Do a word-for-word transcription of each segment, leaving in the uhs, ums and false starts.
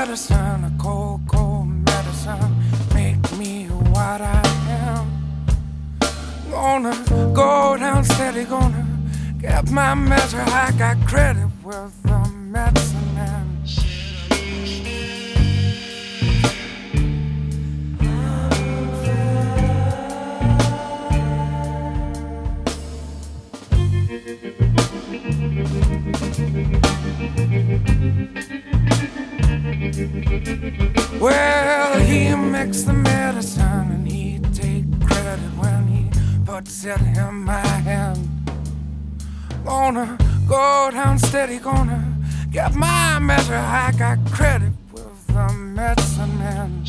medicine, a cold, cold medicine, make me what I am. Gonna go down steady, gonna get my measure. I got credit with the medicine man. Well, he makes the medicine and he take credit when he puts it in my hand. Gonna go down steady, gonna get my measure. I got credit with the medicine man.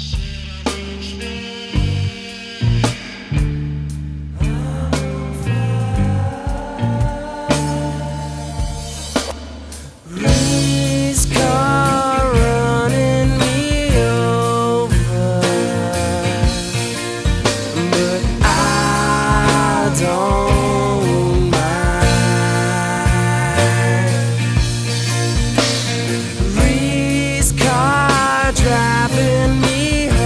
Race car running me over, but I don't mind. Race car driving me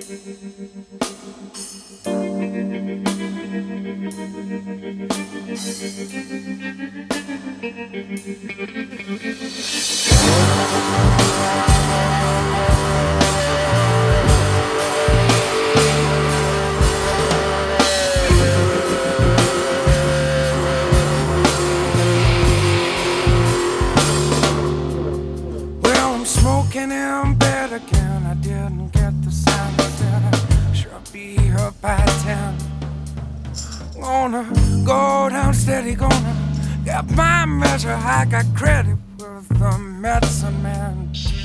Well, I'm smoking in bed again. I didn't get the sign. I said I should be up by ten. Gonna go down steady, gonna get my measure. I got credit with the medicine man.